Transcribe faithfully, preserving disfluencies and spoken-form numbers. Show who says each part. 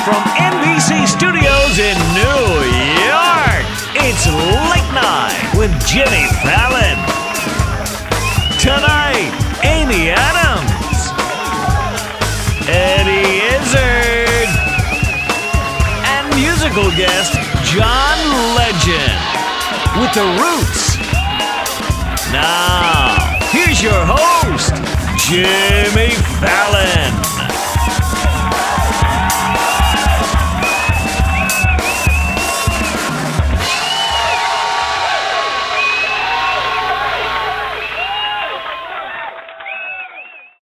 Speaker 1: From N B C Studios in New York, it's Late Night with Jimmy Fallon. Tonight, Amy Adams, Eddie Izzard, and musical guest John Legend with The Roots. Now, here's your host, Jimmy Fallon.